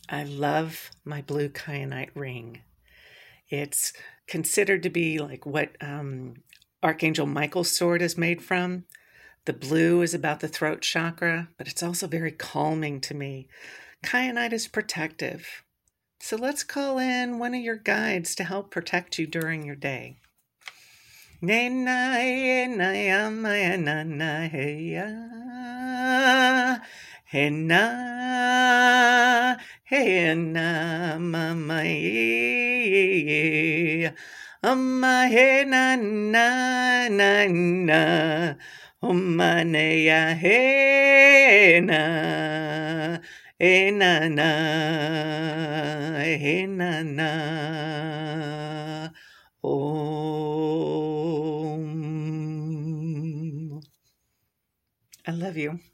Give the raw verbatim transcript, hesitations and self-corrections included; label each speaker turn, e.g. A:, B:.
A: I love my blue kyanite ring. It's considered to be like what um, Archangel Michael's sword is made from. The blue is about the throat chakra, but it's also very calming to me. Kyanite is protective. So let's call in one of your guides to help protect you during your day. Ne na e na ya ma ya na na he ya. He na he na ma ma ye. Amma he na na na na. Umma ne ya he na. E na na. E na na. Om. I love you.